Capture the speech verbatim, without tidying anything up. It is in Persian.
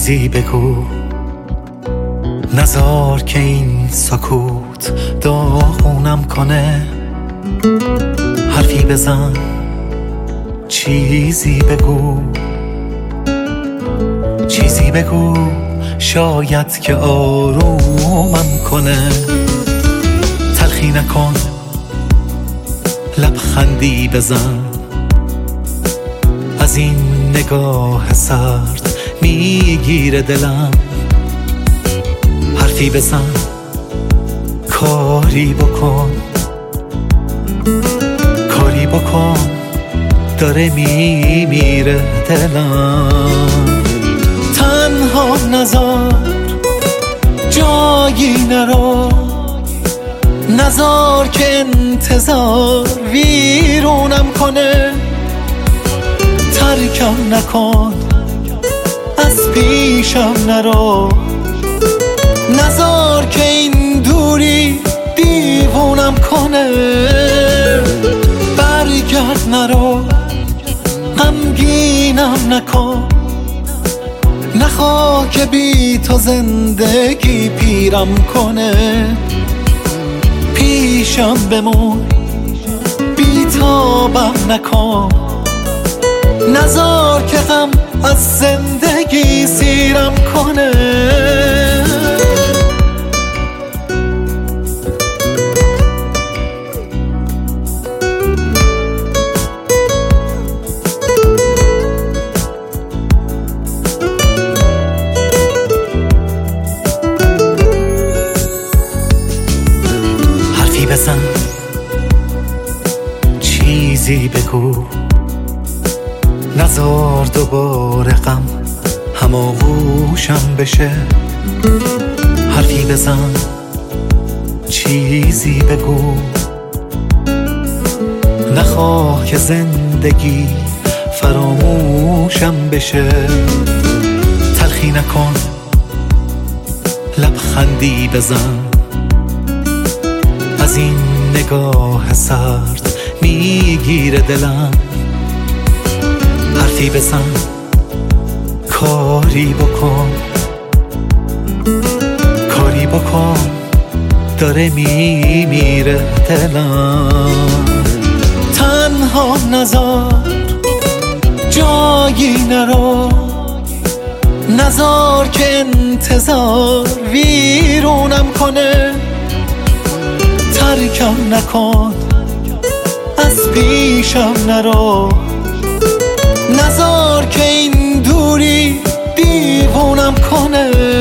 چیزی بگو، نذار که این سکوت داغونم کنه. حرفی بزن، چیزی بگو، چیزی بگو، شاید که آرومم کنه. تلخی نکن، لبخندی بزن، از این نگاه سرد میگیره دلم. حرفی بزن، کاری بکن، کاری بکن، داره میمیره دلم. تنها نذار جایی نرو، نذار که انتظار ویرونم کنه. ترکم نکن، از پیشم نرو، نذار که این دوری دیوونم کنه. برگرد نرو، غمگینم نکن، نخواه که بی تو زندگی پیرم کنه. پیشم بمون، بی تابم نکن، نذار که غم از زندگی سیرم کنه. حرفی بزن، چیزی بگو، نذار دوباره غم هماغوشم بشه. حرفی بزن، چیزی بگو، نخواه که زندگی فراموشم بشه. تلخی نکن، لبخندی بزن، از این نگاه سرد میگیره دلم. حرفی بزن، کاری بکن، کاری بکن، داره میمیره دلم. تنها نذار جایی نرو، نذار که انتظار ویرونم کنه. ترکم نکن، از پیشم نرو، نذار که این دوری دیوونم کنه.